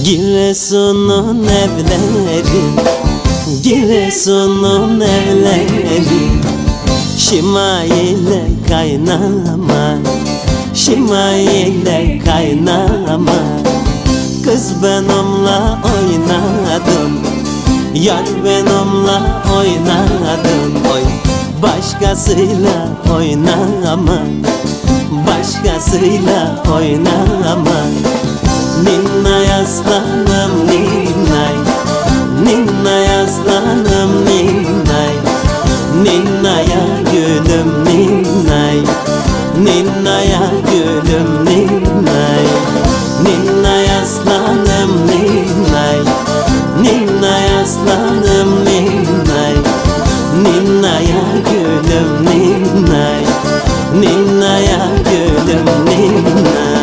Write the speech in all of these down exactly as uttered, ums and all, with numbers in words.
Giresun'un evleri, Giresun'un evleri Şimayile kaynama, Şimayile kaynama. Kız ben onunla oynadım, yar ben onunla oynadım. Oy, başkasıyla oynama, başkasıyla oynama. Ninnay aslanım ninnay, ninnay aslanım ninnay, ninnaya gülüm ninnay, ninnaya gülüm ninnay, ninnay aslanım ninnay, ninnay aslanım ninnay, ninnaya gülüm ninnay, ninnaya gülüm ninnay.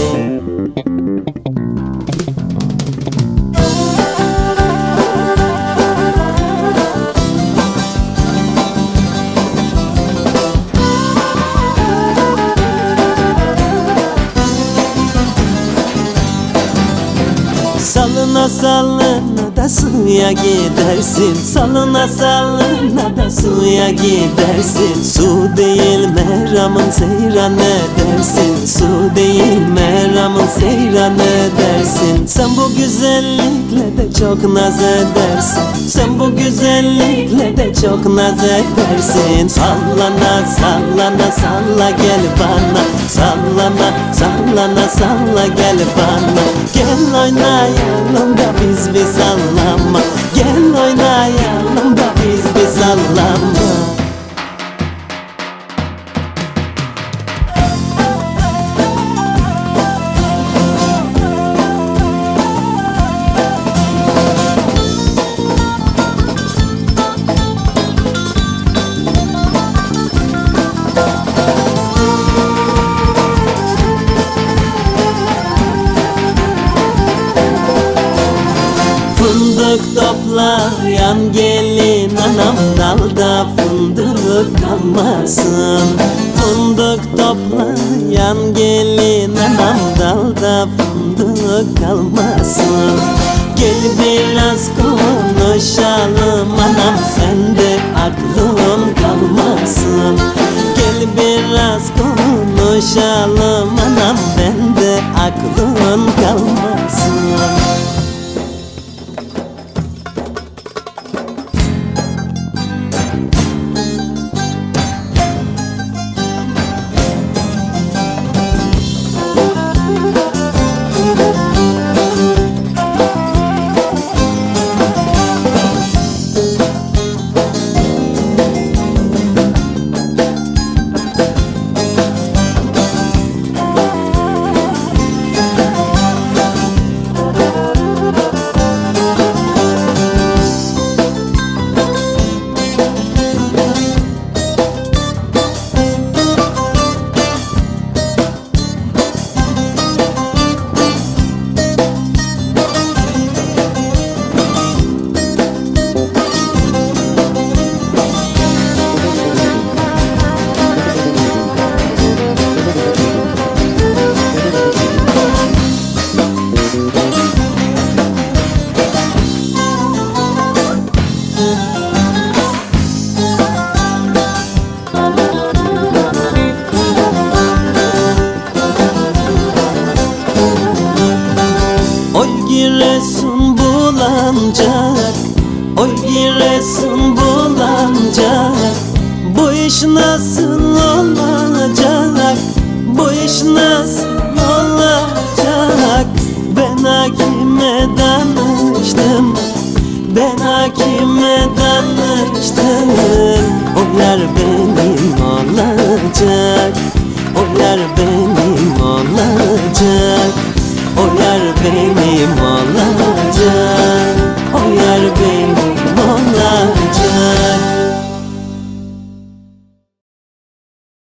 Salına salına da suya gidersin, salına salına da suya gidersin. Su değil meramın seyran edersin, su değil meramın seyran edersin. Sen bu güzellikle de çok naz edersin, sen bu güzellikle de çok naz edersin. Sallana sallana salla gel bana, sallana sallana salla gel bana. Gel oynayalım da biz bir sallama, gel oynayalım da biz bir sallama. Fındık toplayan gelin anam, dalda fındık kalmasın. Fındık toplayan gelin anam, dalda fındık kalmasın. Gel biraz konuşalım anam, sende aklın kalmasın. Gel biraz konuşalım anam, bende aklın kalmasın. Oy Giresun bulanacak, oy Giresun bulanacak. Bu iş nasıl olacak, bu iş nasıl olacak? Ben hakime danıştım, ben hakime danıştım. Oylar benim olacak, oylar benim olacak, oylar benim olacak.